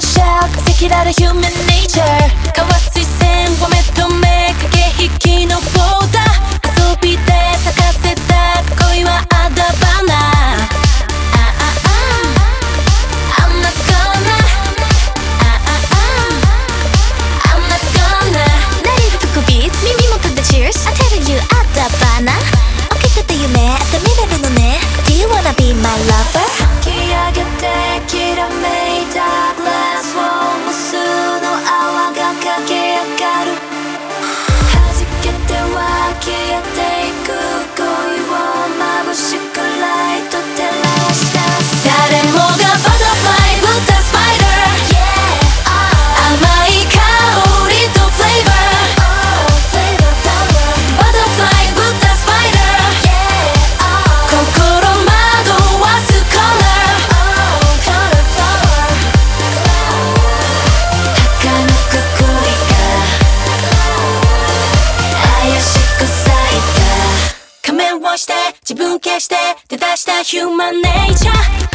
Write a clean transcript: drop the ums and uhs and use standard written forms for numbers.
shout 赤裸々 human nature 交わす視線を目と目駆け引きのボーダー遊びで咲かせた恋はあだ花I'm not gonna I'm not gonna 慣れるとこビーツ耳元で Cheers I tell you あだ花起きてた夢温めれるのね Do you wanna be my lover? 吹き上げてきらめいたグラスを無数の泡が駆け上がる弾けては消えていく恋を眩しくライト照らした誰もがバタフライぶったスパイダー甘い香りとフレーバーバタフライぶったスパイダー心惑わすコーナー儚く恋が怪しく咲いた仮面をして自分消して出だしたヒューマンネイチャー